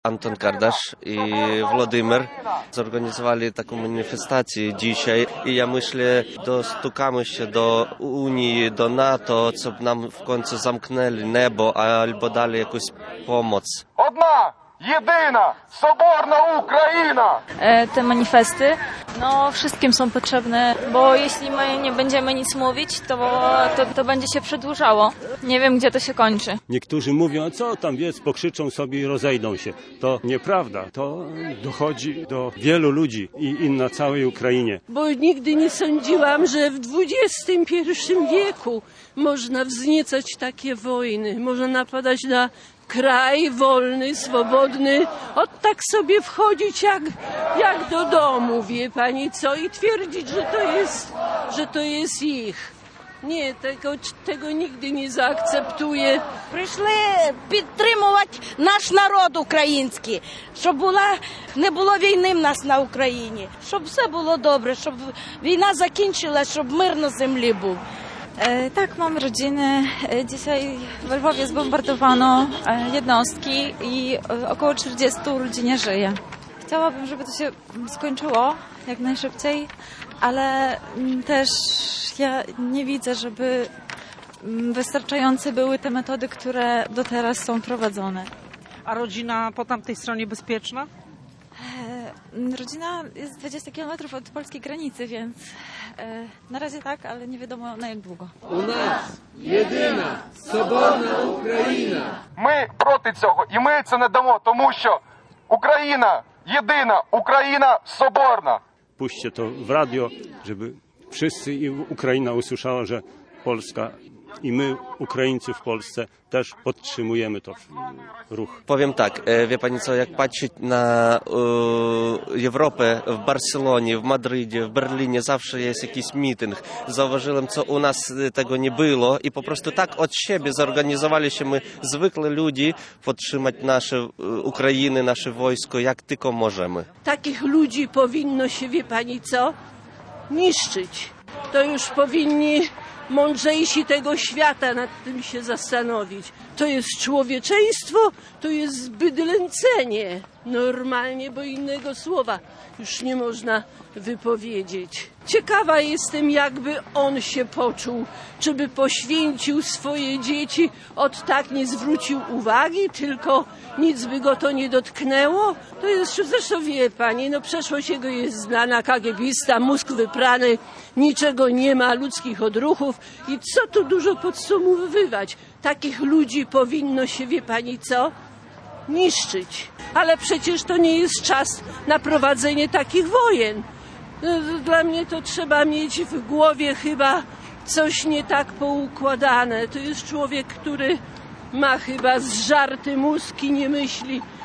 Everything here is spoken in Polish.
Anton Kardasz i Władimir zorganizowali taką manifestację dzisiaj i ja myślę, dostukamy się do Unii, do NATO, co nam w końcu zamknęli niebo albo dali jakąś pomoc. Jedyna, soborna Ukraina! Te manifesty, wszystkim są potrzebne, bo jeśli my nie będziemy nic mówić, to będzie się przedłużało. Nie wiem, gdzie to się kończy. Niektórzy mówią, a co tam jest, pokrzyczą sobie i rozejdą się. To nieprawda. To dochodzi do wielu ludzi i na całej Ukrainie. Bo nigdy nie sądziłam, że w XXI wieku można wzniecać takie wojny, można napadać na kraj wolny, swobodny, tak sobie wchodzić jak do domu, wie pani co, i twierdzić, że to jest ich. Nie, tego nigdy nie zaakceptuję. Прийшли підтримувати наш народ український, щоб не було війни в нас на Україні, щоб все було добре, щоб війна закінчилась, щоб мир на землі був. Tak, mamy rodziny. Dzisiaj w Lwowie zbombardowano jednostki i około 40 ludzi nie żyje. Chciałabym, żeby to się skończyło jak najszybciej, ale też ja nie widzę, żeby wystarczające były te metody, które do teraz są prowadzone. A rodzina po tamtej stronie bezpieczna? Rodzina jest 20 km od polskiej granicy, więc na razie tak, ale nie wiadomo na jak długo. У нас єдина, соборна Україна. Ми проти цього, і ми це не дамо, тому що Україна єдина, Україна соборна. Puśćcie to w radio, żeby wszyscy i Ukraina usłyszała, że Polska i my, Ukraińcy w Polsce, też podtrzymujemy to ruch. Powiem tak, wie pani co, jak patrzeć na Europę, w Barcelonie, w Madrycie, w Berlinie zawsze jest jakiś meeting. Zauważyłem, co u nas tego nie było i po prostu tak od siebie zorganizowaliśmy my, zwykle ludzie, podtrzymać nasze Ukrainy, nasze wojsko, jak tylko możemy. Takich ludzi powinno się, wie pani co, niszczyć. To już powinni mądrzejsi tego świata nad tym się zastanowić. To jest człowieczeństwo, to jest bydlęcenie. Normalnie, bo innego słowa już nie można wypowiedzieć. Ciekawa jestem, jakby on się poczuł, czy by poświęcił swoje dzieci, tak nie zwrócił uwagi, tylko nic by go to nie dotknęło. To jest, zresztą wie pani, przeszłość jego jest znana, kagiebista, mózg wyprany, niczego nie ma, ludzkich odruchów i co tu dużo podsumowywać. Takich ludzi powinno się, wie pani co, niszczyć. Ale przecież to nie jest czas na prowadzenie takich wojen. Dla mnie to trzeba mieć w głowie chyba coś nie tak poukładane. To jest człowiek, który ma chyba zżarty mózg i nie myśli